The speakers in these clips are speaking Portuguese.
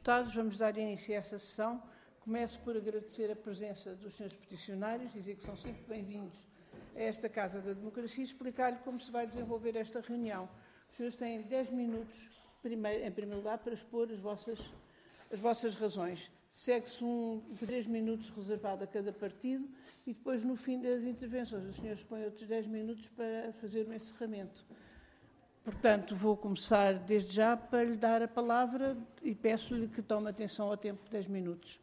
Deputados, vamos dar início a esta sessão. Começo por agradecer a presença dos senhores peticionários, dizer que são sempre bem-vindos a esta Casa da Democracia e explicar-lhe como se vai desenvolver esta reunião. Os senhores têm 10 minutos, em primeiro lugar, para expor as vossas razões. Segue-se 3 minutos reservado a cada partido e depois, no fim das intervenções, os senhores põem outros 10 minutos para fazer o encerramento. Portanto, vou começar desde já para lhe dar a palavra e peço-lhe que tome atenção ao tempo de 10 minutos.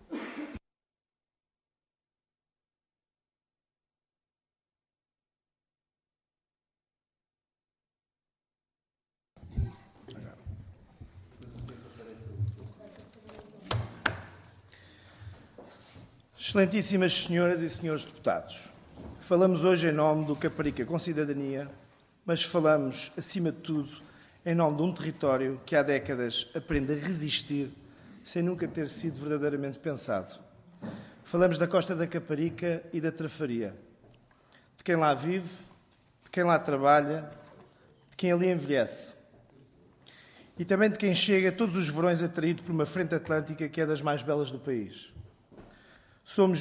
Excelentíssimas senhoras e senhores deputados, falamos hoje em nome do Caparica com Cidadania, mas falamos, acima de tudo, em nome de um território que há décadas aprende a resistir sem nunca ter sido verdadeiramente pensado. Falamos da Costa da Caparica e da Trafaria, de quem lá vive, de quem lá trabalha, de quem ali envelhece e também de quem chega todos os verões atraído por uma frente atlântica que é das mais belas do país. Somos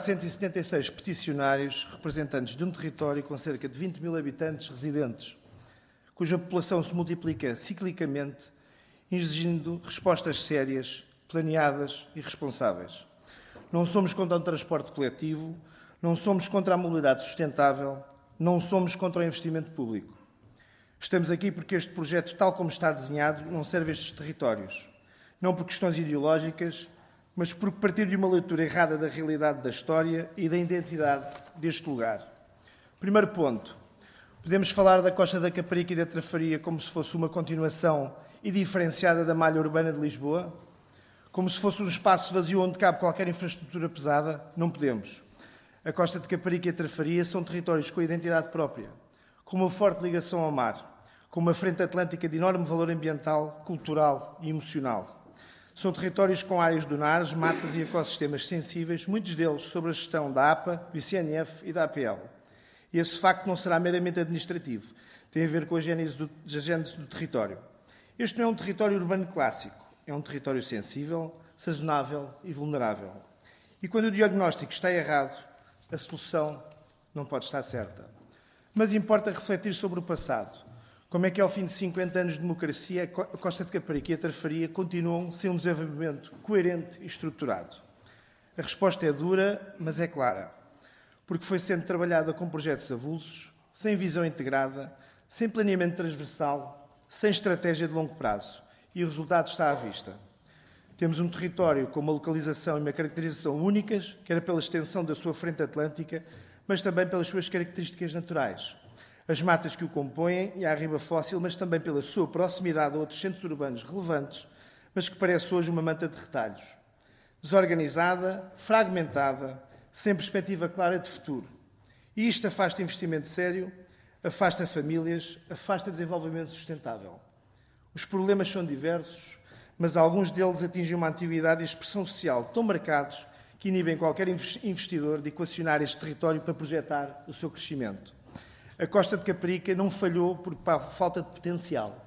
1.476 peticionários, representantes de um território com cerca de 20 mil habitantes residentes, cuja população se multiplica ciclicamente, exigindo respostas sérias, planeadas e responsáveis. Não somos contra o transporte coletivo, não somos contra a mobilidade sustentável, não somos contra o investimento público. Estamos aqui porque este projeto, tal como está desenhado, não serve a estes territórios. Não por questões ideológicas, mas por partir de uma leitura errada da realidade da história e da identidade deste lugar. Primeiro ponto. Podemos falar da Costa da Caparica e da Trafaria como se fosse uma continuação e diferenciada da malha urbana de Lisboa? Como se fosse um espaço vazio onde cabe qualquer infraestrutura pesada? Não podemos. A Costa de Caparica e a Trafaria são territórios com identidade própria, com uma forte ligação ao mar, com uma frente atlântica de enorme valor ambiental, cultural e emocional. São territórios com áreas dunares, matas e ecossistemas sensíveis, muitos deles sob a gestão da APA, do ICNF e da APL. E esse facto não será meramente administrativo, tem a ver com a gênese do território. Este não é um território urbano clássico, é um território sensível, sazonável e vulnerável. E quando o diagnóstico está errado, a solução não pode estar certa. Mas importa refletir sobre o passado. Como é que, ao fim de 50 anos de democracia, a Costa de Caparica e a Trafaria continuam sem um desenvolvimento coerente e estruturado? A resposta é dura, mas é clara. Porque foi sendo trabalhada com projetos avulsos, sem visão integrada, sem planeamento transversal, sem estratégia de longo prazo. E o resultado está à vista. Temos um território com uma localização e uma caracterização únicas, quer pela extensão da sua frente atlântica, mas também pelas suas características naturais. As matas que o compõem e a arriba fóssil, mas também pela sua proximidade a outros centros urbanos relevantes, mas que parece hoje uma manta de retalhos. Desorganizada, fragmentada, sem perspectiva clara de futuro. E isto afasta investimento sério, afasta famílias, afasta desenvolvimento sustentável. Os problemas são diversos, mas alguns deles atingem uma antiguidade e expressão social tão marcados que inibem qualquer investidor de equacionar este território para projetar o seu crescimento. A Costa de Caparica não falhou por falta de potencial.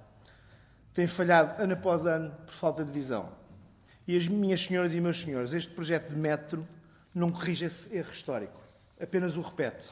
Tem falhado ano após ano por falta de visão. E as minhas senhoras e meus senhores, este projeto de metro não corrige esse erro histórico, apenas o repete.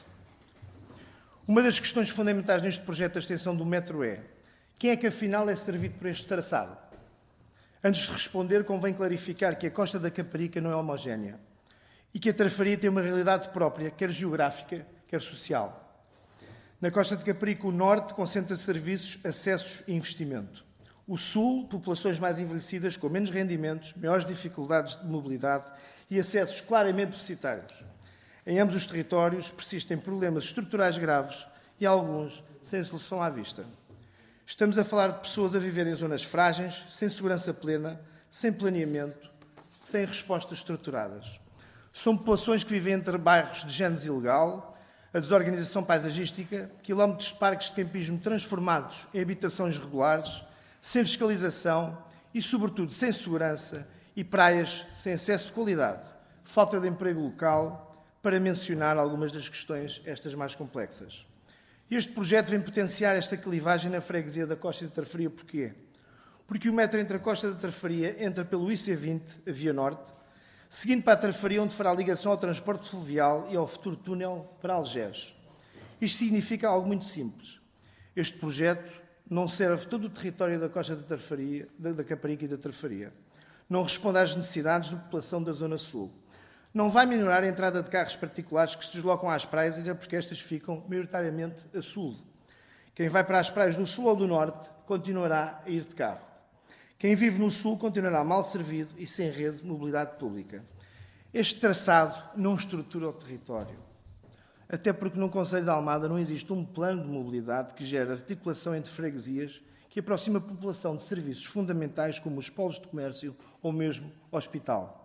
Uma das questões fundamentais neste projeto de extensão do metro é: quem é que afinal é servido por este traçado? Antes de responder, convém clarificar que a Costa da Caparica não é homogénea e que a Trafaria tem uma realidade própria, quer geográfica, quer social. Na Costa de Caparica, o norte concentra serviços, acessos e investimento. O sul, populações mais envelhecidas, com menos rendimentos, maiores dificuldades de mobilidade e acessos claramente deficitários. Em ambos os territórios persistem problemas estruturais graves e alguns sem solução à vista. Estamos a falar de pessoas a viver em zonas frágeis, sem segurança plena, sem planeamento, sem respostas estruturadas. São populações que vivem entre bairros de gênese ilegal, a desorganização paisagística, quilómetros de parques de campismo transformados em habitações regulares, sem fiscalização e, sobretudo, sem segurança e praias sem acesso de qualidade, falta de emprego local, para mencionar algumas das questões estas mais complexas. Este projeto vem potenciar esta clivagem na freguesia da Costa de Trafaria. Porquê? porque o metro entre a Costa da Tarfaria entra pelo IC20, a Via Norte, seguindo para a Tarfaria, onde fará ligação ao transporte fluvial e ao futuro túnel para Algés. Isto significa algo muito simples. Este projeto não serve todo o território da Costa da Tarfaria, da Caparica e da Tarfaria. Não responde às necessidades da população da Zona Sul. Não vai minorar a entrada de carros particulares que se deslocam às praias, até porque estas ficam maioritariamente a sul. Quem vai para as praias do sul ou do norte continuará a ir de carro. Quem vive no sul continuará mal servido e sem rede de mobilidade pública. Este traçado não estrutura o território. Até porque no Concelho de Almada não existe um plano de mobilidade que gere articulação entre freguesias que aproxima a população de serviços fundamentais como os polos de comércio ou mesmo hospital.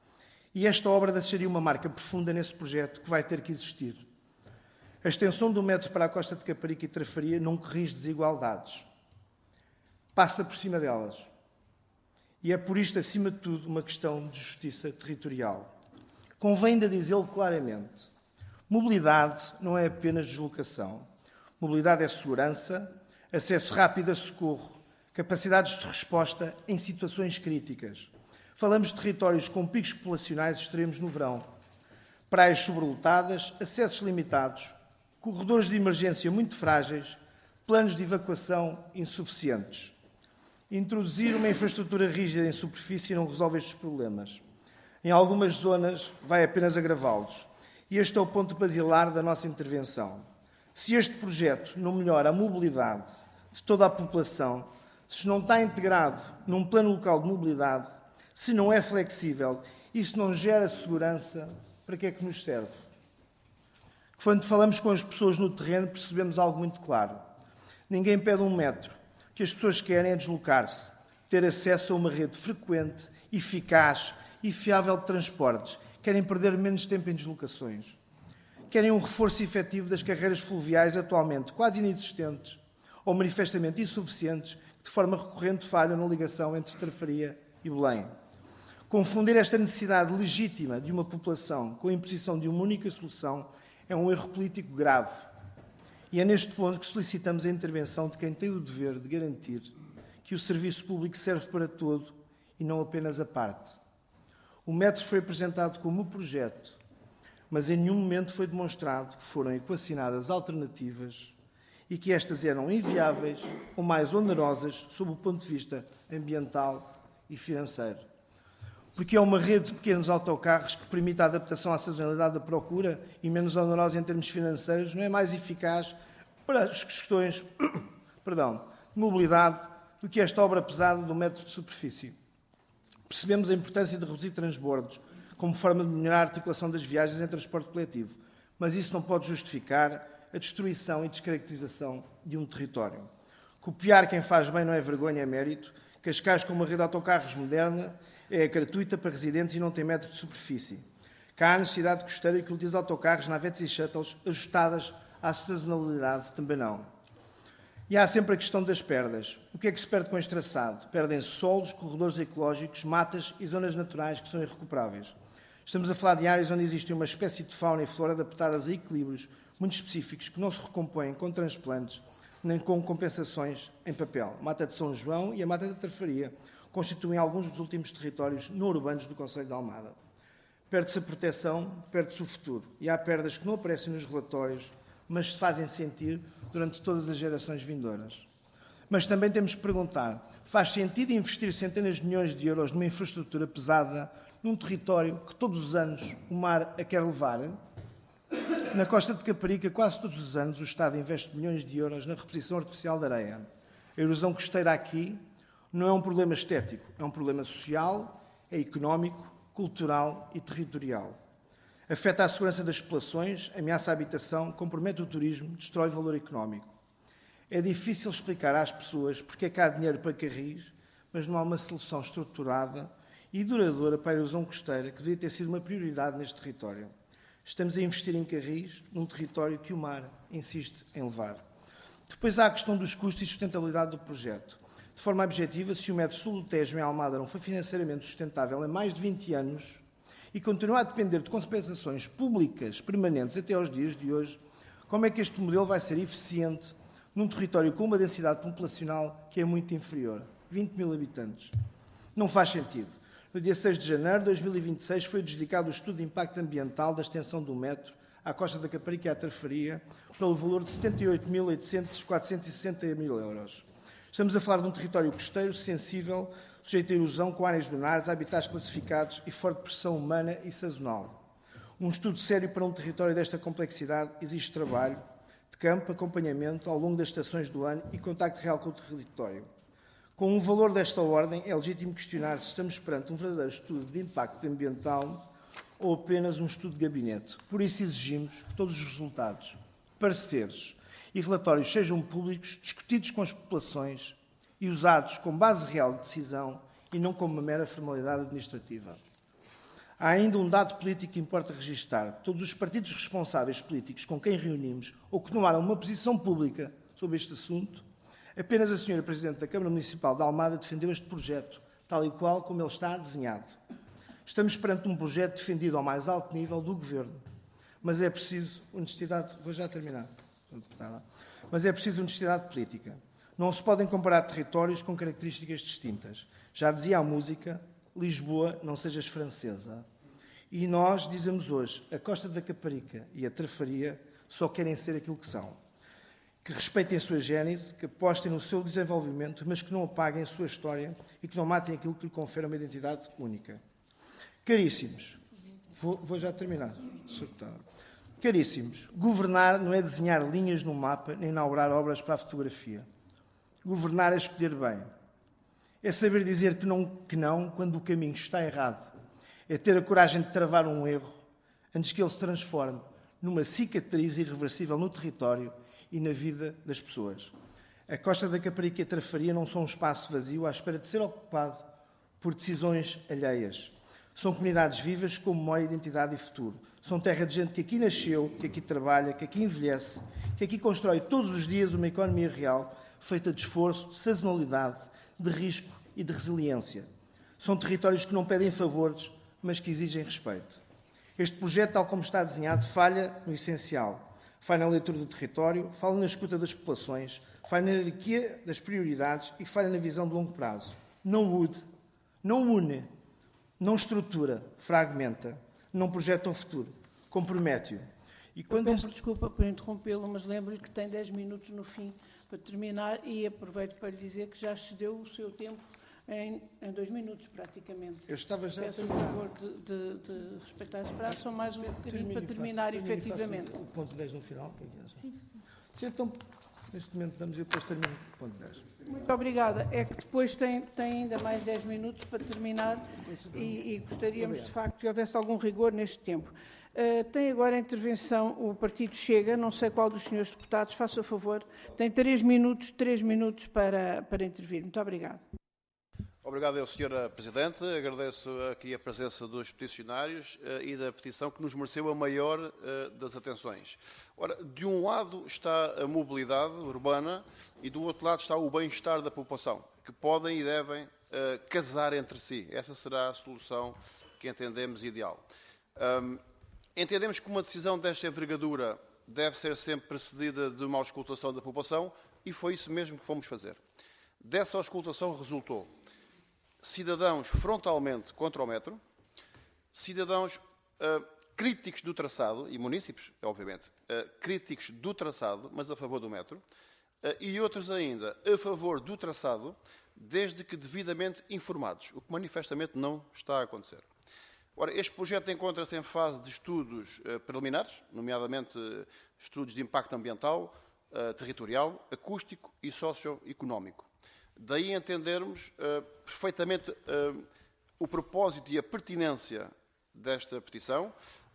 E esta obra deixaria uma marca profunda nesse projeto que vai ter que existir. A extensão do metro para a Costa de Caparica e Tarfaria não corrige desigualdades. Passa por cima delas. E é por isto, acima de tudo, uma questão de justiça territorial. Convém ainda dizê-lo claramente. Mobilidade não é apenas deslocação. Mobilidade é segurança, acesso rápido a socorro, capacidades de resposta em situações críticas. Falamos de territórios com picos populacionais extremos no verão, praias sobrelotadas, acessos limitados, corredores de emergência muito frágeis, planos de evacuação insuficientes. Introduzir uma infraestrutura rígida em superfície não resolve estes problemas. Em algumas zonas vai apenas agravá-los. E este é o ponto basilar da nossa intervenção. Se este projeto não melhora a mobilidade de toda a população, se não está integrado num plano local de mobilidade, se não é flexível e se não gera segurança, para que é que nos serve? Quando falamos com as pessoas no terreno, percebemos algo muito claro. Ninguém pede um metro. O que as pessoas querem é deslocar-se, ter acesso a uma rede frequente, eficaz e fiável de transportes. Querem perder menos tempo em deslocações. Querem um reforço efetivo das carreiras fluviais atualmente quase inexistentes ou manifestamente insuficientes, que de forma recorrente falham na ligação entre Tarfaria e Belém. Confundir esta necessidade legítima de uma população com a imposição de uma única solução é um erro político grave. E é neste ponto que solicitamos a intervenção de quem tem o dever de garantir que o serviço público serve para todo e não apenas a parte. O metro foi apresentado como projeto, mas em nenhum momento foi demonstrado que foram equacionadas alternativas e que estas eram inviáveis ou mais onerosas sob o ponto de vista ambiental e financeiro. Porque é uma rede de pequenos autocarros que permite a adaptação à sazonalidade da procura e menos onerosa em termos financeiros, não é mais eficaz para as questões de mobilidade do que esta obra pesada do metro de superfície. Percebemos a importância de reduzir transbordos como forma de melhorar a articulação das viagens em transporte coletivo, mas isso não pode justificar a destruição e descaracterização de um território. Copiar quem faz bem não é vergonha, é mérito. Cascais, com uma rede de autocarros moderna, é gratuita para residentes e não tem metro de superfície. Cá há necessidade costeira que utiliza autocarros, navetes e shuttles ajustadas à sazonalidade, também não. E há sempre a questão das perdas. O que é que se perde com este traçado? Perdem-se solos, corredores ecológicos, matas e zonas naturais que são irrecuperáveis. Estamos a falar de áreas onde existe uma espécie de fauna e flora adaptadas a equilíbrios muito específicos que não se recompõem com transplantes nem com compensações em papel. A Mata de São João e a Mata da Tarfaria constituem alguns dos últimos territórios não urbanos do Concelho de Almada. Perde-se a proteção, perde-se o futuro. E há perdas que não aparecem nos relatórios, mas se fazem sentir durante todas as gerações vindouras. Mas também temos que perguntar, faz sentido investir centenas de milhões de euros numa infraestrutura pesada num território que todos os anos o mar a quer levar? Na Costa de Caparica, quase todos os anos, o Estado investe milhões de euros na reposição artificial de areia. A erosão costeira aqui não é um problema estético, é um problema social, é económico, cultural e territorial. Afeta a segurança das populações, ameaça a habitação, compromete o turismo, destrói o valor económico. É difícil explicar às pessoas porque é que há dinheiro para Carris, mas não há uma solução estruturada e duradoura para a erosão costeira que devia ter sido uma prioridade neste território. Estamos a investir em Carris, num território que o mar insiste em levar. Depois há a questão dos custos e sustentabilidade do projeto. De forma objetiva, se o metro sul do Tejo em Almada não foi financeiramente sustentável há mais de 20 anos e continua a depender de compensações públicas permanentes até aos dias de hoje, como é que este modelo vai ser eficiente num território com uma densidade populacional que é muito inferior? 20 mil habitantes. Não faz sentido. No dia 6 de janeiro de 2026 foi adjudicado o estudo de impacto ambiental da extensão do metro à Costa da Caparica e à Trafaria pelo valor de 78.460 mil euros. Estamos a falar de um território costeiro sensível, sujeito a erosão, com áreas dunares, habitats classificados e forte pressão humana e sazonal. Um estudo sério para um território desta complexidade exige trabalho de campo, acompanhamento ao longo das estações do ano e contacto real com o território. Com um valor desta ordem, é legítimo questionar se estamos perante um verdadeiro estudo de impacto ambiental ou apenas um estudo de gabinete. Por isso exigimos que todos os resultados, pareceres e relatórios sejam públicos, discutidos com as populações e usados como base real de decisão e não como uma mera formalidade administrativa. Há ainda um dado político que importa registar. Todos os partidos responsáveis políticos com quem reunimos ou que tomaram uma posição pública sobre este assunto, apenas a Sra. Presidente da Câmara Municipal de Almada defendeu este projeto, tal e qual como ele está desenhado. Estamos perante um projeto defendido ao mais alto nível do Governo, mas é preciso honestidade... Vou já terminar, deputada. Mas é preciso honestidade política. Não se podem comparar territórios com características distintas. Já dizia a música, Lisboa, não sejas francesa. E nós dizemos hoje, a Costa da Caparica e a Trafaria só querem ser aquilo que são. Que respeitem a sua gênese, que apostem no seu desenvolvimento, mas que não apaguem a sua história e que não matem aquilo que lhe confere uma identidade única. Caríssimos, vou já terminar, Sr. Deputado. Caríssimos, governar não é desenhar linhas no mapa nem inaugurar obras para a fotografia. Governar é escolher bem. É saber dizer que não quando o caminho está errado. É ter a coragem de travar um erro antes que ele se transforme numa cicatriz irreversível no território e na vida das pessoas. A Costa da Caparica e a Trafaria não são um espaço vazio à espera de ser ocupado por decisões alheias. São comunidades vivas com memória, identidade e futuro. São terra de gente que aqui nasceu, que aqui trabalha, que aqui envelhece, que aqui constrói todos os dias uma economia real feita de esforço, de sazonalidade, de risco e de resiliência. São territórios que não pedem favores, mas que exigem respeito. Este projeto, tal como está desenhado, falha no essencial. Falha na leitura do território, falha na escuta das populações, falha na hierarquia das prioridades e falha na visão de longo prazo. Não mude, não une, não estrutura, fragmenta, não projeta o futuro, compromete-o. E quando peço desculpa por interrompê-lo, mas lembro-lhe que tem 10 minutos no fim para terminar e aproveito para lhe dizer que já excedeu o seu tempo em 2 minutos, praticamente. Eu estava já peço, por favor, de respeitar esse prazo, só mais um bocadinho para terminar efetivamente. O ponto 10 no final? Sim. Sim, então, neste momento damos e depois termino o ponto 10. Muito obrigada. É que depois tem ainda mais 10 minutos para terminar e gostaríamos, de facto, que houvesse algum rigor neste tempo. Tem agora a intervenção o Partido Chega, não sei qual dos senhores deputados, faça favor. Tem 3 minutos para intervir. Muito obrigada. Obrigado, Sra. Presidente. Agradeço aqui a presença dos peticionários e da petição que nos mereceu a maior das atenções. Ora, de um lado está a mobilidade urbana e do outro lado está o bem-estar da população, que podem e devem casar entre si. Essa será a solução que entendemos ideal. Entendemos que uma decisão desta envergadura deve ser sempre precedida de uma auscultação da população e foi isso mesmo que fomos fazer. Dessa auscultação resultou cidadãos frontalmente contra o metro, cidadãos críticos do traçado, e munícipes, obviamente, críticos do traçado, mas a favor do metro, e outros ainda a favor do traçado, desde que devidamente informados, o que manifestamente não está a acontecer. Ora, este projeto encontra-se em fase de estudos preliminares, nomeadamente estudos de impacto ambiental, territorial, acústico e socioeconómico. Daí entendermos perfeitamente o propósito e a pertinência desta petição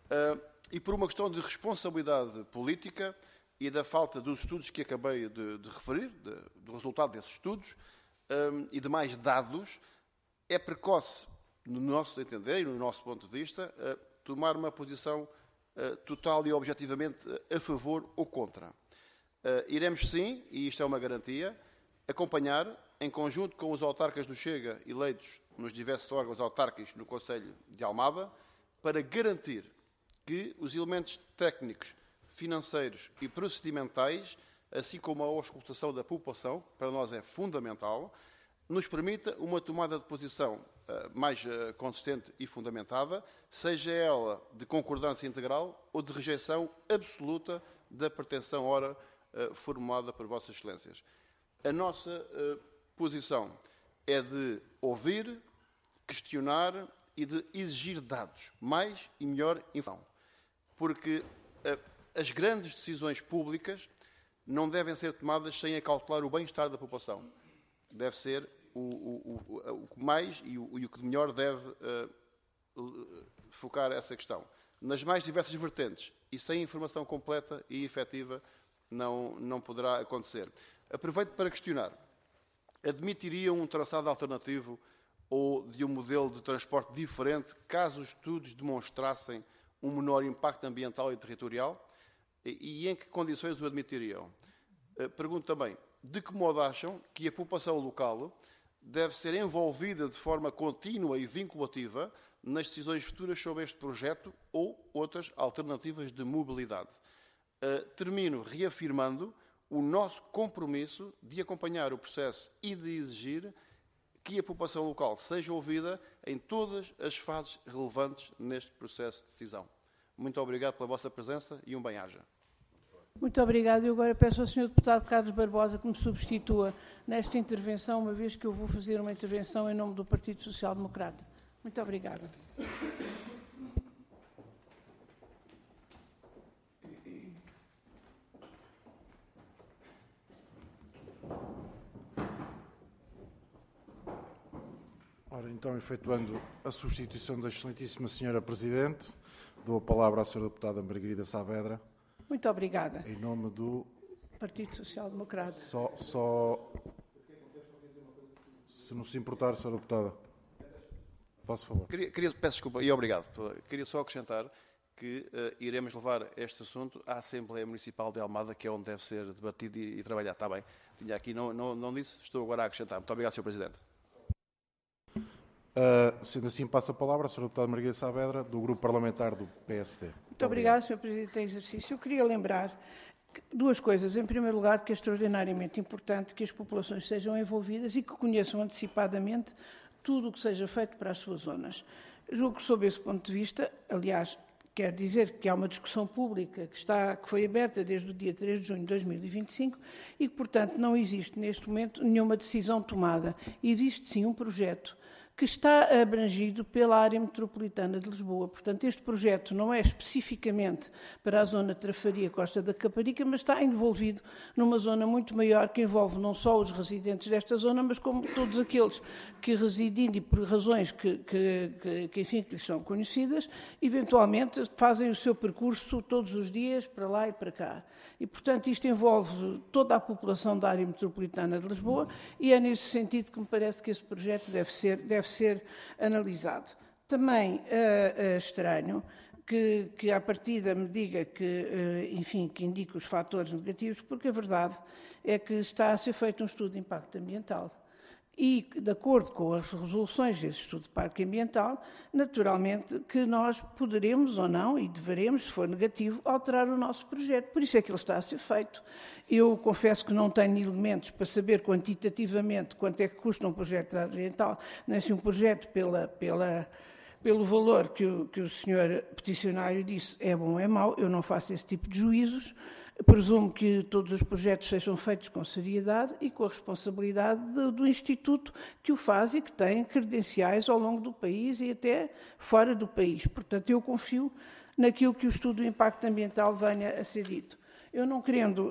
e por uma questão de responsabilidade política e da falta dos estudos que acabei de referir, do resultado desses estudos e de mais dados, é precoce, no nosso entender e no nosso ponto de vista, tomar uma posição total e objetivamente a favor ou contra. Iremos sim, e isto é uma garantia, acompanhar, em conjunto com os autarcas do Chega eleitos nos diversos órgãos autárquicos no Conselho de Almada, para garantir que os elementos técnicos, financeiros e procedimentais, assim como a auscultação da população, para nós é fundamental, nos permita uma tomada de posição mais consistente e fundamentada, seja ela de concordância integral ou de rejeição absoluta da pretensão ora formulada por Vossas Excelências. A nossa posição é de ouvir, questionar e de exigir dados, mais e melhor informação. Porque as grandes decisões públicas não devem ser tomadas sem acautelar o bem-estar da população. Deve ser o que mais e o que melhor deve focar essa questão. Nas mais diversas vertentes e sem informação completa e efetiva não poderá acontecer. Aproveito para questionar. Admitiriam um traçado alternativo ou de um modelo de transporte diferente caso os estudos demonstrassem um menor impacto ambiental e territorial? E em que condições o admitiriam? Pergunto também, de que modo acham que a população local deve ser envolvida de forma contínua e vinculativa nas decisões futuras sobre este projeto ou outras alternativas de mobilidade? Termino reafirmando o nosso compromisso de acompanhar o processo e de exigir que a população local seja ouvida em todas as fases relevantes neste processo de decisão. Muito obrigado pela vossa presença e um bem-aja. Muito obrigado. Eu agora peço ao Sr. Deputado Carlos Barbosa que me substitua nesta intervenção, uma vez que eu vou fazer uma intervenção em nome do Partido Social Democrata. Muito obrigada. Ora, então, efetuando a substituição da excelentíssima senhora Presidente, dou a palavra à senhora deputada Margarida Saavedra. Muito obrigada. Em nome do Partido Social Democrata. Se não se importar, senhora deputada, faça favor. Peço desculpa e obrigado. Queria só acrescentar que iremos levar este assunto à Assembleia Municipal de Almada, que é onde deve ser debatido e trabalhado. Está bem? Tinha aqui, não disse, estou agora a acrescentar. Muito obrigado, Sr. Presidente. Sendo assim, passa a palavra à senhora deputada Margarida Saavedra, do Grupo Parlamentar do PSD. Muito obrigado, Sr. Presidente em exercício. Eu queria lembrar duas coisas. Em primeiro lugar, que é extraordinariamente importante que as populações sejam envolvidas e que conheçam antecipadamente tudo o que seja feito para as suas zonas. Julgo que, sob esse ponto de vista, aliás, quero dizer que há uma discussão pública que foi aberta desde o dia 3 de junho de 2025 e que, portanto, não existe neste momento nenhuma decisão tomada. Existe, sim, um projeto que está abrangido pela área metropolitana de Lisboa. Portanto, este projeto não é especificamente para a zona de Trafaria, Costa da Caparica, mas está envolvido numa zona muito maior que envolve não só os residentes desta zona, mas como todos aqueles que, residindo e por razões que lhes são conhecidas, eventualmente fazem o seu percurso todos os dias para lá e para cá. E, portanto, isto envolve toda a população da área metropolitana de Lisboa e é nesse sentido que me parece que esse projeto deve ser analisado. Também estranho que à partida me diga que indique os fatores negativos, porque a verdade é que está a ser feito um estudo de impacto ambiental. E, de acordo com as resoluções desse estudo de impacto ambiental, naturalmente que nós poderemos ou não, e deveremos, se for negativo, alterar o nosso projeto. Por isso é que ele está a ser feito. Eu confesso que não tenho elementos para saber quantitativamente quanto é que custa um projeto ambiental, nem se um projeto pelo valor que o senhor peticionário disse é bom ou é mau. Eu não faço esse tipo de juízos. Presumo que todos os projetos sejam feitos com seriedade e com a responsabilidade do Instituto que o faz e que tem credenciais ao longo do país e até fora do país. Portanto, eu confio naquilo que o estudo do impacto ambiental venha a ser dito. Eu não querendo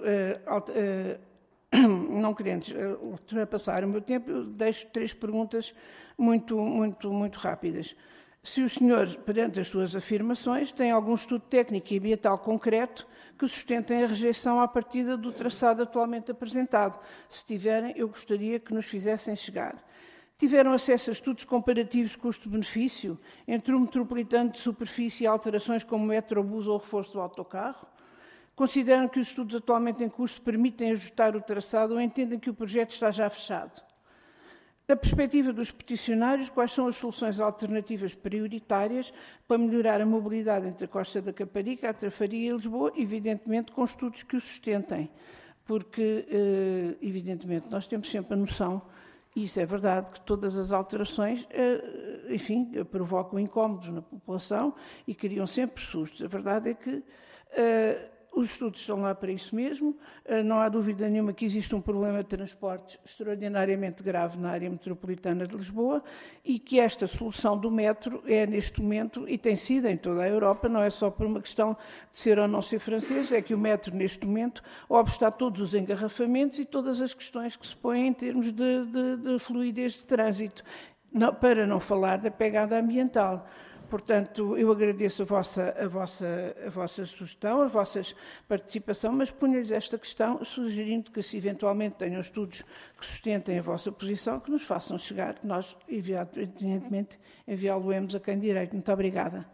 ultrapassar o meu tempo, eu deixo 3 perguntas muito rápidas. Se os senhores, perante as suas afirmações, têm algum estudo técnico e ambiental concreto que sustentem a rejeição à partida do traçado atualmente apresentado. Se tiverem, eu gostaria que nos fizessem chegar. Tiveram acesso a estudos comparativos custo-benefício entre o metropolitano de superfície e alterações como metrobus ou reforço do autocarro? Consideram que os estudos atualmente em curso permitem ajustar o traçado ou entendem que o projeto está já fechado? Da perspectiva dos peticionários, quais são as soluções alternativas prioritárias para melhorar a mobilidade entre a Costa da Caparica, a Trafaria e Lisboa, evidentemente com estudos que o sustentem, porque, evidentemente, nós temos sempre a noção Isso é verdade que todas as alterações, enfim, provocam incómodos na população e criam sempre sustos. A verdade é que os estudos estão lá para isso mesmo. Não há dúvida nenhuma que existe um problema de transportes extraordinariamente grave na área metropolitana de Lisboa e que esta solução do metro é, neste momento, e tem sido em toda a Europa, não é só por uma questão de ser ou não ser francês, é que o metro, neste momento, obsta a todos os engarrafamentos e todas as questões que se põem em termos de fluidez de trânsito, para não falar da pegada ambiental. Portanto, eu agradeço a vossa sugestão, a vossa participação, mas ponho-lhes esta questão, sugerindo que, se eventualmente tenham estudos que sustentem a vossa posição, que nos façam chegar, nós, evidentemente, enviá-lo-emos a quem direito. Muito obrigada.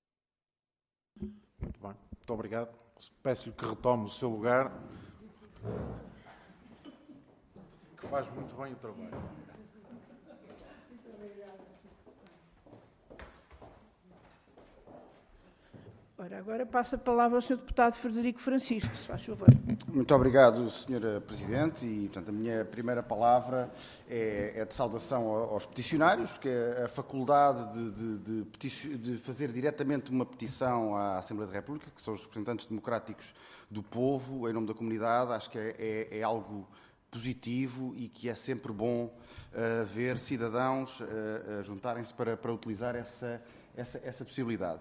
Muito bem, muito obrigado. Peço-lhe que retome o seu lugar, que faz muito bem o trabalho. Ora, agora passo a palavra ao Sr. Deputado Frederico Francisco, se faz favor. Muito obrigado, Sra. Presidente, e, portanto, a minha primeira palavra é de saudação aos peticionários, porque a faculdade de fazer diretamente uma petição à Assembleia da República, que são os representantes democráticos do povo, em nome da comunidade, acho que é algo positivo e que é sempre bom ver cidadãos juntarem-se para utilizar essa possibilidade.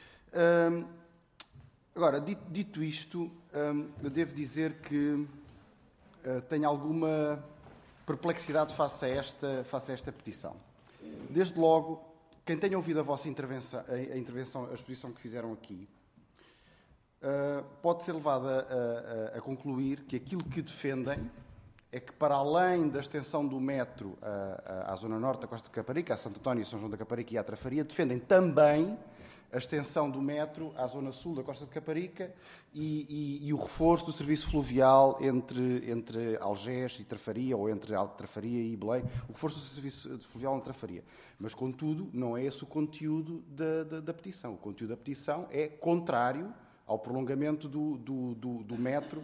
Agora, dito isto, eu devo dizer que tenho alguma perplexidade face a esta petição. Desde logo, quem tenha ouvido a vossa intervenção, a exposição que fizeram aqui, pode ser levado a concluir que aquilo que defendem é que, para além da extensão do metro à zona norte da Costa de Caparica, a Santo António, São João da Caparica e à Trafaria, defendem também a extensão do metro à zona sul da Costa de Caparica e o reforço do serviço fluvial entre Algés e Trafaria, ou entre Trafaria e Belém, o reforço do serviço fluvial entre Trafaria. Mas, contudo, não é esse o conteúdo da petição. O conteúdo da petição é contrário ao prolongamento do metro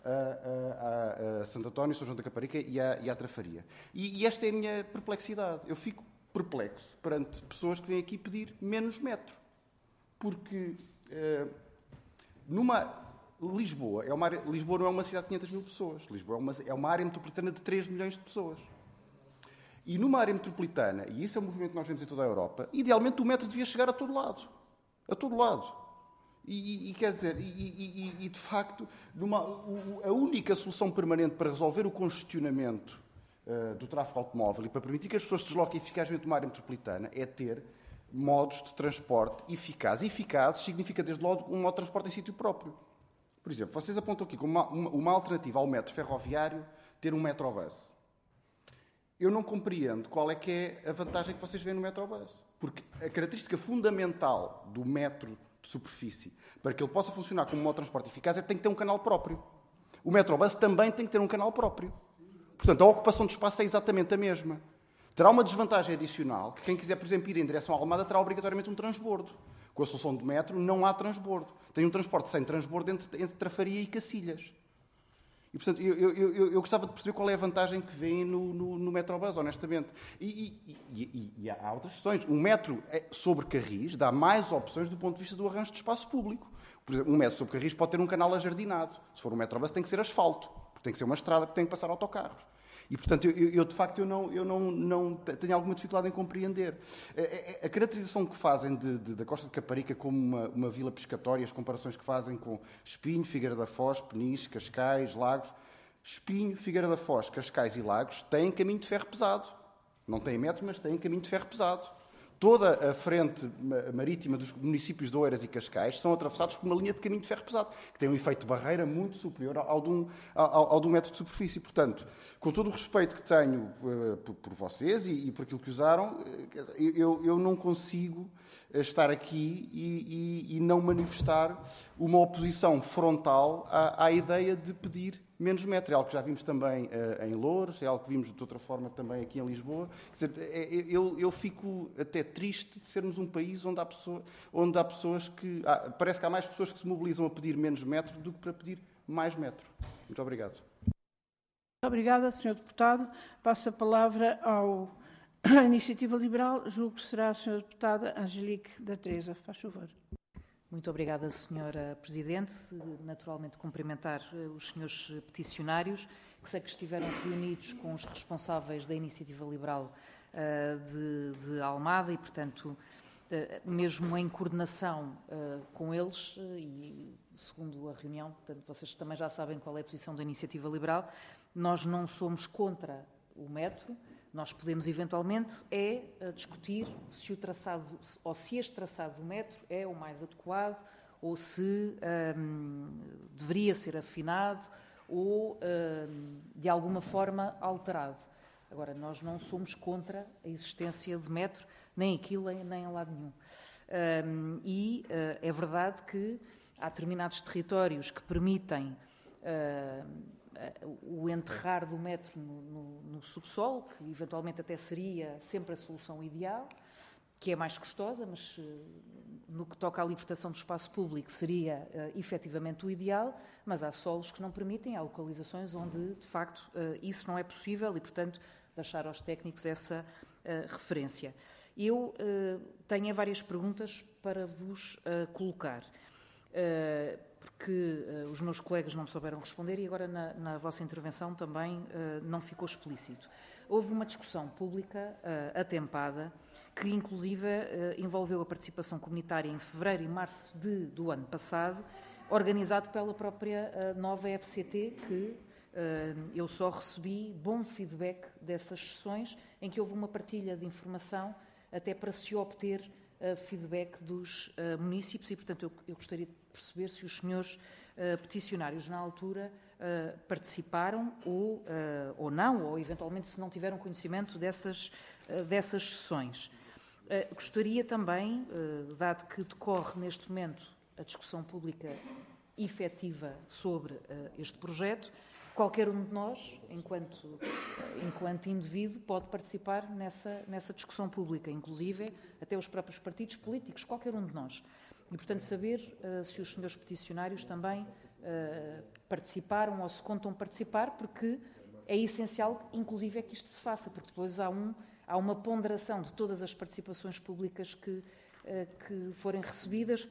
a Santo António, São João da Caparica e à Trafaria. E esta é a minha perplexidade. Eu fico perplexo perante pessoas que vêm aqui pedir menos metro. Porque Lisboa não é uma cidade de 500 mil pessoas. Lisboa é uma área metropolitana de 3 milhões de pessoas. E numa área metropolitana, e isso é um movimento que nós vemos em toda a Europa, idealmente o metro devia chegar a todo lado. A todo lado. E quer dizer, de facto, a única solução permanente para resolver o congestionamento do tráfego automóvel e para permitir que as pessoas se desloquem eficazmente numa área metropolitana é ter modos de transporte eficazes. Eficazes significa, desde logo, um modo de transporte em sítio próprio. Por exemplo, vocês apontam aqui como uma alternativa ao metro ferroviário ter um metrobus. Eu não compreendo qual é que é a vantagem que vocês veem no metrobus. Porque a característica fundamental do metro de superfície, para que ele possa funcionar como um modo de transporte eficaz, é que tem que ter um canal próprio. O metrobus também tem que ter um canal próprio. Portanto, a ocupação de espaço é exatamente a mesma. Terá uma desvantagem adicional, que quem quiser, por exemplo, ir em direção à Almada terá obrigatoriamente um transbordo. Com a solução do metro não há transbordo. Tem um transporte sem transbordo entre Trafaria e Cacilhas. E, portanto, eu gostava de perceber qual é a vantagem que vem no metrobus, honestamente. E há outras questões. O metro sobre carris dá mais opções do ponto de vista do arranjo de espaço público. Por exemplo, um metro sobre carris pode ter um canal ajardinado. Se for um metrobus tem que ser asfalto, porque tem que ser uma estrada, porque tem que passar autocarros. E, portanto, de facto, eu não tenho alguma dificuldade em compreender. A caracterização que fazem da Costa de Caparica como uma vila pescatória, as comparações que fazem com Espinho, Figueira da Foz, Peniche, Cascais, Lagos. Espinho, Figueira da Foz, Cascais e Lagos têm caminho de ferro pesado. Não têm metro, mas têm caminho de ferro pesado. Toda a frente marítima dos municípios de Oeiras e Cascais são atravessados por uma linha de caminho de ferro pesado, que tem um efeito de barreira muito superior ao de um metro de superfície. Portanto, com todo o respeito que tenho por vocês e por aquilo que usaram, eu não consigo estar aqui e não manifestar uma oposição frontal à ideia de pedir menos metro. É algo que já vimos também em Loures, é algo que vimos de outra forma também aqui em Lisboa. Quer dizer, eu fico até triste de sermos um país onde há pessoas que... parece que há mais pessoas que se mobilizam a pedir menos metro do que para pedir mais metro. Muito obrigado. Obrigada, Sr. Deputado. Passo a palavra à Iniciativa Liberal. Julgo que será a Sra. Deputada Angelique da Teresa. Faz favor. Muito obrigada, Sra. Presidente. Naturalmente, cumprimentar os senhores peticionários, que sei que estiveram reunidos com os responsáveis da Iniciativa Liberal de Almada e, portanto, mesmo em coordenação com eles, e segundo a reunião, portanto, vocês também já sabem qual é a posição da Iniciativa Liberal, nós não somos contra o metro, nós podemos eventualmente discutir se o traçado, ou se este traçado do metro é o mais adequado, ou se deveria ser afinado, ou de alguma forma alterado. Agora, nós não somos contra a existência de metro, nem aqui, nem em lado nenhum. É verdade que há determinados territórios que permitem o enterrar do metro no subsolo, que eventualmente até seria sempre a solução ideal, que é mais custosa, mas no que toca à libertação do espaço público seria efetivamente o ideal, mas há solos que não permitem, há localizações onde, de facto, isso não é possível e, portanto, deixar aos técnicos essa referência. Eu tenho várias perguntas para vos colocar, porque os meus colegas não me souberam responder e agora na vossa intervenção também não ficou explícito. Houve uma discussão pública atempada que, inclusive, envolveu a participação comunitária em fevereiro e março do ano passado, organizado pela própria nova FCT, que eu só recebi bom feedback dessas sessões, em que houve uma partilha de informação até para se obter feedback dos municípios e, portanto, eu gostaria de perceber se os senhores peticionários na altura participaram ou não, ou eventualmente se não tiveram conhecimento dessas sessões. Gostaria também, dado que decorre neste momento a discussão pública efetiva sobre este projeto, qualquer um de nós, enquanto indivíduo, pode participar nessa discussão pública, inclusive até os próprios partidos políticos, qualquer um de nós. E, portanto, saber se os senhores peticionários também participaram ou se contam participar, porque é essencial, inclusive, que isto se faça, porque depois há uma ponderação de todas as participações públicas que forem recebidas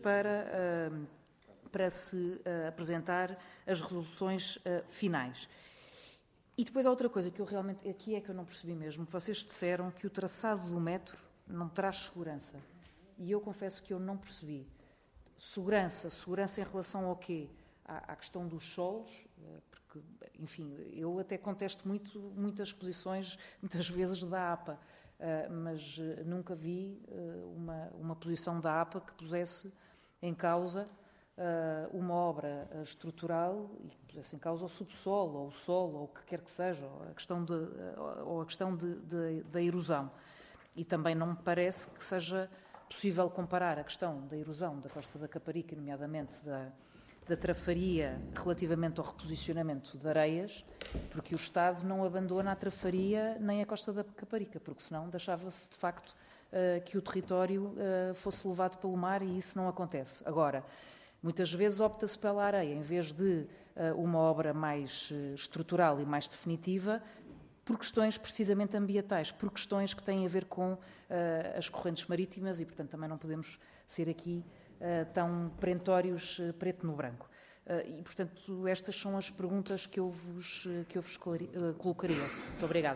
para se apresentar as resoluções finais. E depois há outra coisa que eu realmente, aqui é que eu não percebi mesmo, que vocês disseram que o traçado do metro não traz segurança. E eu confesso que eu não percebi. Segurança em relação ao quê? À questão dos solos, porque, enfim, eu até contesto muitas posições, muitas vezes da APA, mas nunca vi uma posição da APA que pusesse em causa uma obra estrutural e que pusesse em causa o subsolo, ou o solo, ou o que quer que seja, ou a questão da erosão. E também não me parece que seja possível comparar a questão da erosão da Costa da Caparica, nomeadamente da Trafaria, relativamente ao reposicionamento de areias, porque o Estado não abandona a Trafaria nem a Costa da Caparica, porque senão deixava-se, de facto, que o território fosse levado pelo mar e isso não acontece. Agora, muitas vezes opta-se pela areia, em vez de uma obra mais estrutural e mais definitiva, por questões precisamente ambientais, por questões que têm a ver com as correntes marítimas e, portanto, também não podemos ser aqui tão perentórios preto no branco. E, portanto, estas são as perguntas que eu vos colocaria. Muito obrigada.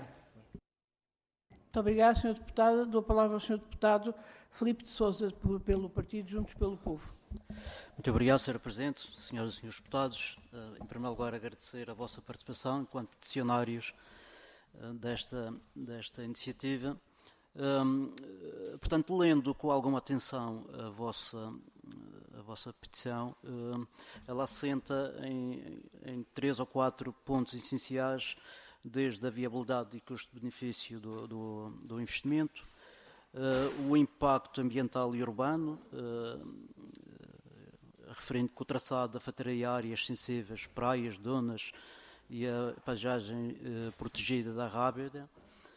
Muito obrigada, Sr. Deputada. Dou a palavra ao Sr. Deputado Filipe de Sousa, pelo Partido Juntos pelo Povo. Muito obrigado, Sra. Presidente, senhoras e senhores deputados. Em primeiro lugar, agradecer a vossa participação enquanto peticionários desta iniciativa. Portanto, lendo com alguma atenção a vossa petição, ela assenta em 3 ou 4 pontos essenciais, desde a viabilidade e custo-benefício do investimento, o impacto ambiental e urbano, referente com o traçado da fataria áreas sensíveis, praias, dunas e a paisagem protegida da Rábida.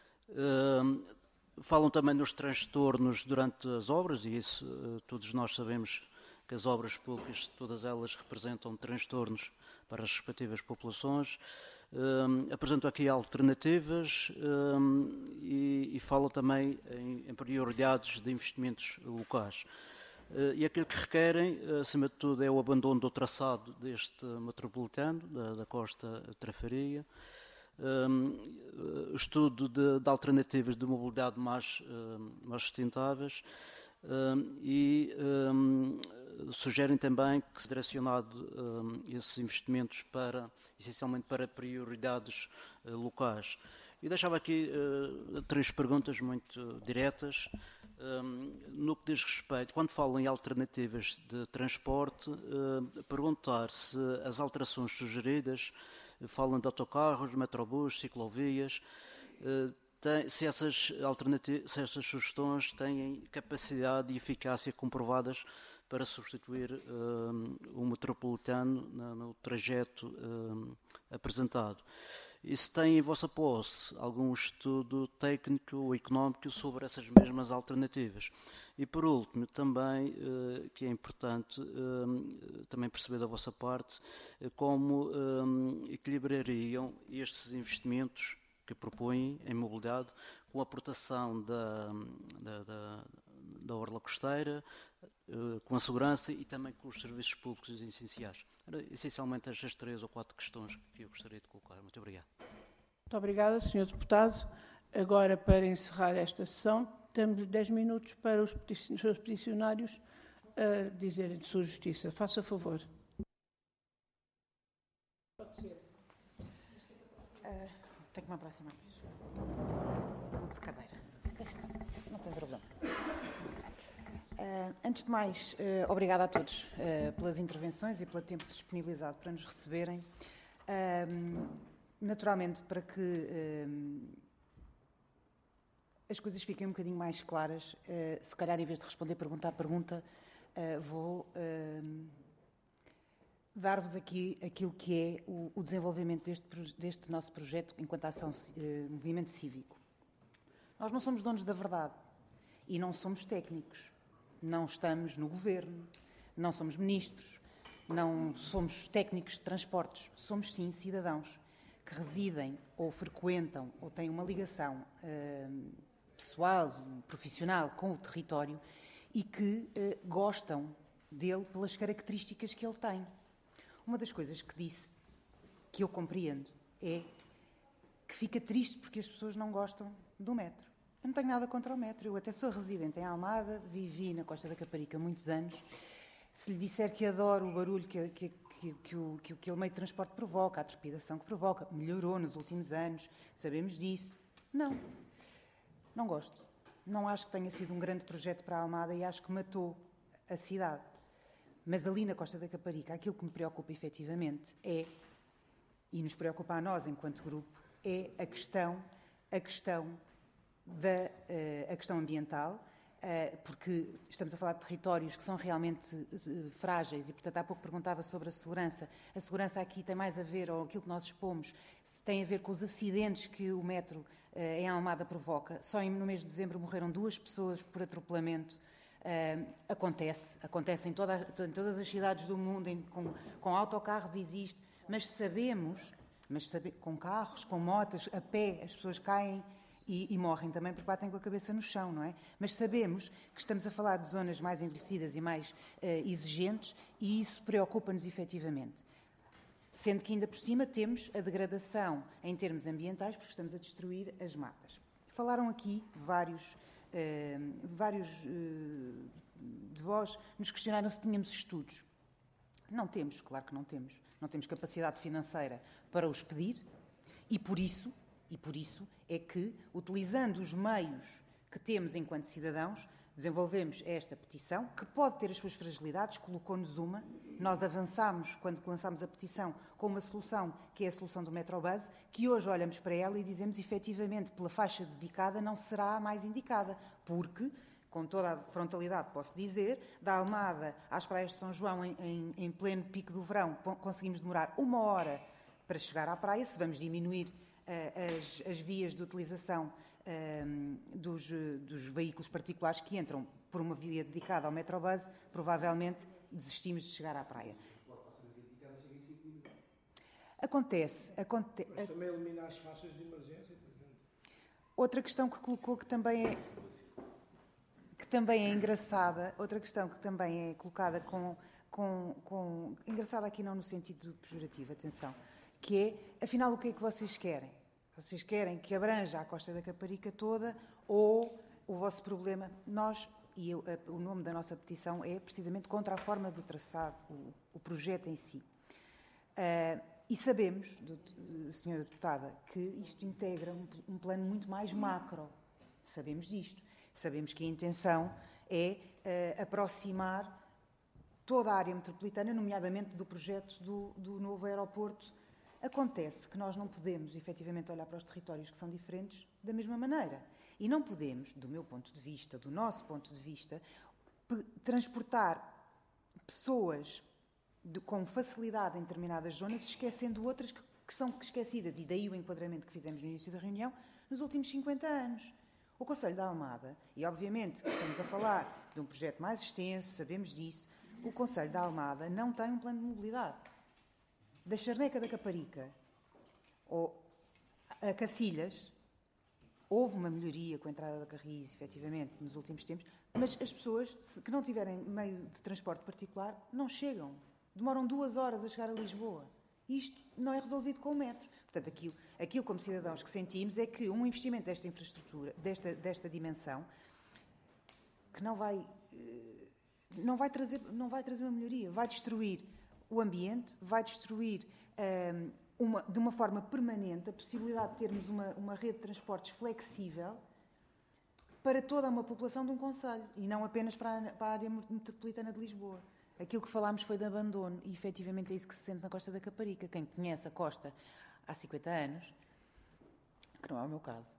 Falam também nos transtornos durante as obras, e isso todos nós sabemos que as obras públicas, todas elas representam transtornos para as respectivas populações. Apresento aqui alternativas e falo também em prioridades de investimentos locais. E aquilo que requerem, acima de tudo, é o abandono do traçado deste metropolitano, da Costa Trafaria, estudo de alternativas de mobilidade mais sustentáveis e sugerem também que se direcionado esses investimentos essencialmente para prioridades locais. E deixava aqui 3 perguntas muito diretas. No que diz respeito, quando falam em alternativas de transporte, perguntar se as alterações sugeridas falam de autocarros, metrobus, ciclovias, se essas sugestões têm capacidade e eficácia comprovadas para substituir o metropolitano no trajeto apresentado. E se tem em vossa posse algum estudo técnico ou económico sobre essas mesmas alternativas. E por último, também, que é importante também perceber da vossa parte, como equilibrariam estes investimentos que propõem em mobilidade com a proteção da orla costeira, com a segurança e também com os serviços públicos essenciais. Era essencialmente estas 3 ou 4 questões que eu gostaria de colocar. Muito obrigado. Muito obrigada, Sr. Deputado. Agora, para encerrar esta sessão, temos 10 minutos para os seus peticionários dizerem de sua justiça. Faça favor. Pode ser. Tenho que me aproximar. Mudo de cadeira. Não tem problema. Antes de mais, obrigada a todos pelas intervenções e pelo tempo disponibilizado para nos receberem. Naturalmente, para que as coisas fiquem um bocadinho mais claras, se calhar, em vez de responder pergunta a pergunta, vou dar-vos aqui aquilo que é o desenvolvimento deste nosso projeto enquanto ação movimento cívico. Nós não somos donos da verdade e não somos técnicos. Não estamos no governo, não somos ministros, não somos técnicos de transportes. Somos, sim, cidadãos que residem ou frequentam ou têm uma ligação pessoal, profissional com o território e que gostam dele pelas características que ele tem. Uma das coisas que disse, que eu compreendo, é que fica triste porque as pessoas não gostam do metro. Eu não tenho nada contra o metro, eu até sou residente em Almada, vivi na Costa da Caparica muitos anos. Se lhe disser que adoro o barulho que aquele meio de transporte provoca, a trepidação que provoca, melhorou nos últimos anos, sabemos disso. Não gosto. Não acho que tenha sido um grande projeto para a Almada e acho que matou a cidade. Mas ali na Costa da Caparica, aquilo que me preocupa efetivamente é, e nos preocupa a nós enquanto grupo, é a questão ambiental, porque estamos a falar de territórios que são realmente frágeis e, portanto, há pouco perguntava sobre a segurança. A segurança aqui tem mais a ver, ou aquilo que nós expomos, tem a ver com os acidentes que o metro em Almada provoca. Só no mês de dezembro morreram 2 pessoas por atropelamento. Acontece em todas as cidades do mundo, com autocarros existe, mas sabemos, com carros, com motas, a pé, as pessoas caem e morrem também porque batem com a cabeça no chão, não é? Mas sabemos que estamos a falar de zonas mais envelhecidas e mais exigentes e isso preocupa-nos efetivamente. Sendo que ainda por cima temos a degradação em termos ambientais porque estamos a destruir as matas. Falaram aqui vários de vós nos questionaram se tínhamos estudos. Não temos, claro que não temos. Não temos capacidade financeira para os pedir e por isso é que, utilizando os meios que temos enquanto cidadãos, desenvolvemos esta petição, que pode ter as suas fragilidades, colocou-nos uma. Nós avançámos, quando lançámos a petição, com uma solução, que é a solução do Metrobus, que hoje olhamos para ela e dizemos, efetivamente, pela faixa dedicada, não será a mais indicada, porque, com toda a frontalidade posso dizer, da Almada às praias de São João, em pleno pico do verão, conseguimos demorar 1 hora para chegar à praia. Se vamos diminuir as vias de utilização dos veículos particulares que entram por uma via dedicada ao Metrobus, provavelmente desistimos de chegar à praia. Acontece. Mas também elimina as faixas de emergência, por exemplo. Outra questão que colocou que também é engraçada, outra questão que também é colocada engraçada aqui não no sentido pejorativo, atenção, que é, afinal, o que é que vocês querem? Vocês querem que abranja a Costa da Caparica toda ou o vosso problema? O nome da nossa petição é precisamente contra a forma do traçado, o projeto em si. E sabemos, senhora deputada, que isto integra um plano muito mais macro. Sabemos disto. Sabemos que a intenção é aproximar toda a área metropolitana, nomeadamente do projeto do novo aeroporto. Acontece que nós não podemos, efetivamente, olhar para os territórios que são diferentes da mesma maneira. E não podemos, do meu ponto de vista, do nosso ponto de vista, transportar pessoas com facilidade em determinadas zonas, esquecendo outras que são esquecidas. E daí o enquadramento que fizemos no início da reunião, nos últimos 50 anos. O Conselho da Almada, e obviamente estamos a falar de um projeto mais extenso, sabemos disso, o Conselho da Almada não tem um plano de mobilidade. Da Charneca da Caparica a Cacilhas, houve uma melhoria com a entrada da Carris, efetivamente, nos últimos tempos, mas as pessoas que não tiverem meio de transporte particular não chegam. Demoram 2 horas a chegar a Lisboa. Isto não é resolvido com o metro. Portanto, aquilo como cidadãos que sentimos é que um investimento desta infraestrutura, desta dimensão, que não vai trazer uma melhoria, vai destruir o ambiente, vai destruir de uma forma permanente a possibilidade de termos uma rede de transportes flexível para toda uma população de um concelho e não apenas para a área metropolitana de Lisboa. Aquilo que falámos foi de abandono e, efetivamente, é isso que se sente na Costa da Caparica. Quem conhece a Costa há 50 anos, que não é o meu caso,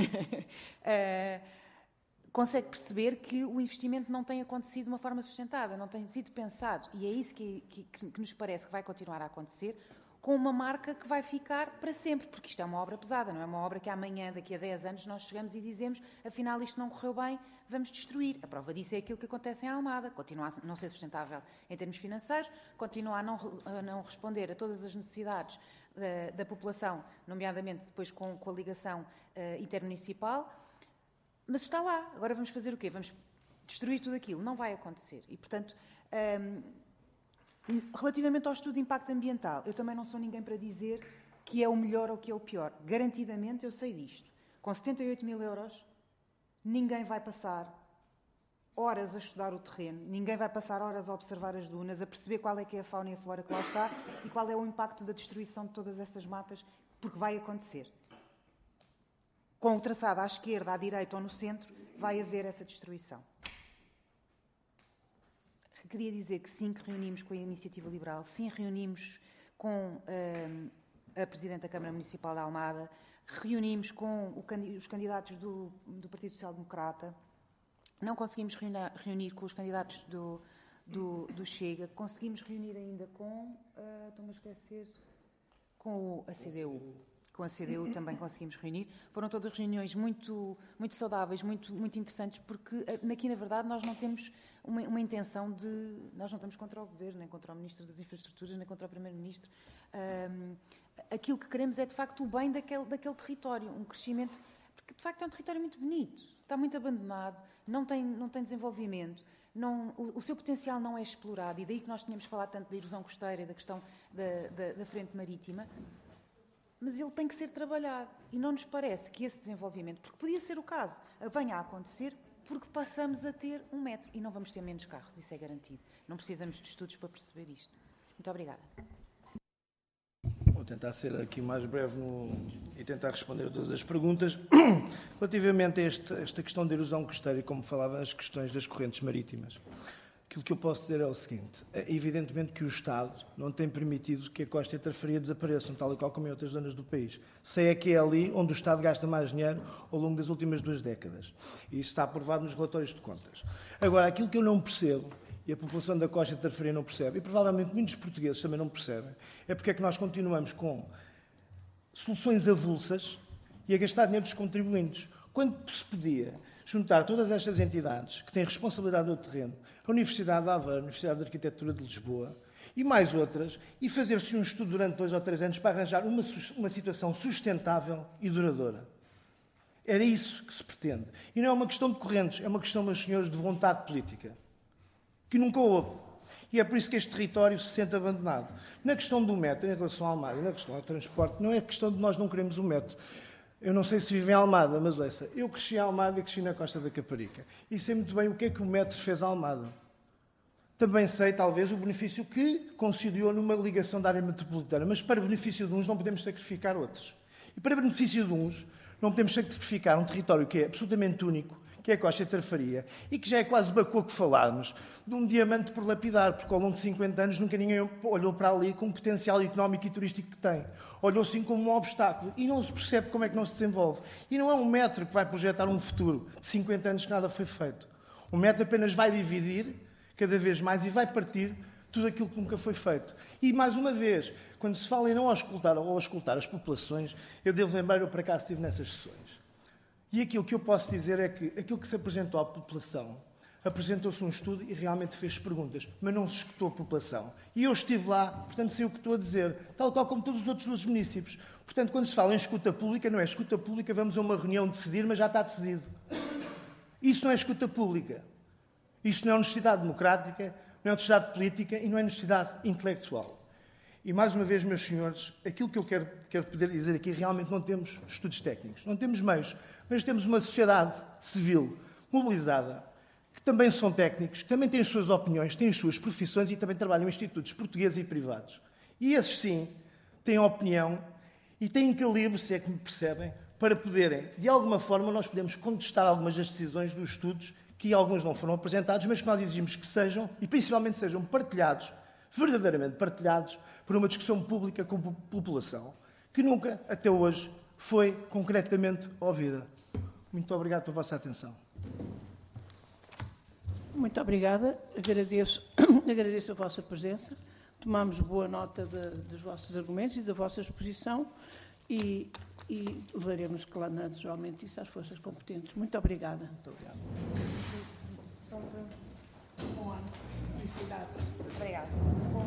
consegue perceber que o investimento não tem acontecido de uma forma sustentada, não tem sido pensado. E é isso que nos parece que vai continuar a acontecer com uma marca que vai ficar para sempre, porque isto é uma obra pesada, não é uma obra que amanhã, daqui a 10 anos, nós chegamos e dizemos, afinal isto não correu bem, vamos destruir. A prova disso é aquilo que acontece em Almada, continua a não ser sustentável em termos financeiros, continua a não responder a todas as necessidades da população, nomeadamente depois com a ligação intermunicipal, mas está lá. Agora vamos fazer o quê? Vamos destruir tudo aquilo? Não vai acontecer. E, portanto, relativamente ao estudo de impacto ambiental, eu também não sou ninguém para dizer que é o melhor ou que é o pior. Garantidamente eu sei disto. Com 78 mil euros, ninguém vai passar horas a estudar o terreno, ninguém vai passar horas a observar as dunas, a perceber qual é que é a fauna e a flora que lá está e qual é o impacto da destruição de todas essas matas, porque vai acontecer. Com o traçado à esquerda, à direita ou no centro, vai haver essa destruição. Queria dizer que sim, que reunimos com a Iniciativa Liberal, sim, reunimos com a Presidente da Câmara Municipal de Almada, reunimos com os candidatos do Partido Social Democrata, não conseguimos reunir com os candidatos do Chega, conseguimos reunir ainda com, estou-me a esquecer, com a CDU. Com a CDU também conseguimos reunir. Foram todas reuniões muito, muito saudáveis, muito, muito interessantes, porque aqui, na verdade, nós não temos uma intenção de... Nós não estamos contra o Governo, nem contra o Ministro das Infraestruturas, nem contra o Primeiro-Ministro. Aquilo que queremos é, de facto, o bem daquele território, um crescimento... Porque, de facto, é um território muito bonito, está muito abandonado, não tem desenvolvimento, o seu potencial não é explorado, e daí que nós tínhamos falado tanto da erosão costeira e da questão da frente marítima, mas ele tem que ser trabalhado. E não nos parece que esse desenvolvimento, porque podia ser o caso, venha a acontecer porque passamos a ter um metro e não vamos ter menos carros, isso é garantido. Não precisamos de estudos para perceber isto. Muito obrigada. Vou tentar ser aqui mais breve e tentar responder a todas as perguntas. Relativamente a esta questão da erosão costeira, e como falava nas questões das correntes marítimas, aquilo que eu posso dizer é o seguinte: é evidentemente que o Estado não tem permitido que a costa interfaria desapareçam, tal e qual como em outras zonas do país. Sei é que é ali onde o Estado gasta mais dinheiro ao longo das últimas 2 décadas. E isso está aprovado nos relatórios de contas. Agora, aquilo que eu não percebo, e a população da costa interfaria não percebe, e provavelmente muitos portugueses também não percebem, é porque é que nós continuamos com soluções avulsas e a gastar dinheiro dos contribuintes, quando se podia juntar todas estas entidades que têm responsabilidade do terreno, a Universidade de Aveiro, a Universidade de Arquitetura de Lisboa, e mais outras, e fazer-se um estudo durante 2 ou 3 anos para arranjar uma situação sustentável e duradoura. Era isso que se pretende. E não é uma questão de correntes, é uma questão, meus senhores, de vontade política, que nunca houve. E é por isso que este território se sente abandonado. Na questão do metro, em relação à Almada, e na questão do transporte, não é questão de nós não queremos o metro. Eu não sei se vive em Almada, mas ouça, eu cresci em Almada e cresci na Costa da Caparica. E sei muito bem o que é que o metro fez à Almada. Também sei, talvez, o benefício que conciliou numa ligação da área metropolitana, mas para benefício de uns não podemos sacrificar outros. E para benefício de uns não podemos sacrificar um território que é absolutamente único, que é a Costa de Tarfaria, e que já é quase bacoco falarmos de um diamante por lapidar, porque ao longo de 50 anos nunca ninguém olhou para ali com o potencial económico e turístico que tem. Olhou assim como um obstáculo e não se percebe como é que não se desenvolve. E não é um metro que vai projetar um futuro de 50 anos que nada foi feito. O metro apenas vai dividir cada vez mais e vai partir tudo aquilo que nunca foi feito. E, mais uma vez, quando se fala em não auscultar ou auscultar as populações, eu devo lembrar, eu por acaso estive nessas sessões. E aquilo que eu posso dizer é que aquilo que se apresentou à população, apresentou-se um estudo e realmente fez perguntas, mas não se escutou a população. E eu estive lá, portanto sei o que estou a dizer, tal qual como todos os outros dos municípios. Portanto, quando se fala em escuta pública, não é escuta pública, vamos a uma reunião decidir, mas já está decidido. Isso não é escuta pública. Isso não é honestidade democrática, não é honestidade política e não é honestidade intelectual. E, mais uma vez, meus senhores, aquilo que eu quero poder dizer aqui, realmente não temos estudos técnicos, não temos meios, mas temos uma sociedade civil mobilizada, que também são técnicos, que também têm as suas opiniões, têm as suas profissões e também trabalham em institutos portugueses e privados. E esses, sim, têm opinião e têm calibre, se é que me percebem, para poderem, de alguma forma, nós podemos contestar algumas das decisões dos estudos que alguns não foram apresentados, mas que nós exigimos que sejam, e principalmente sejam partilhados, verdadeiramente partilhados, por uma discussão pública com a população, que nunca, até hoje, foi concretamente ouvida. Muito obrigado pela vossa atenção. Muito obrigada. Agradeço a vossa presença. Tomamos boa nota dos vossos argumentos e da vossa exposição e levaremos naturalmente isso às forças competentes. Muito obrigada. Muito obrigado.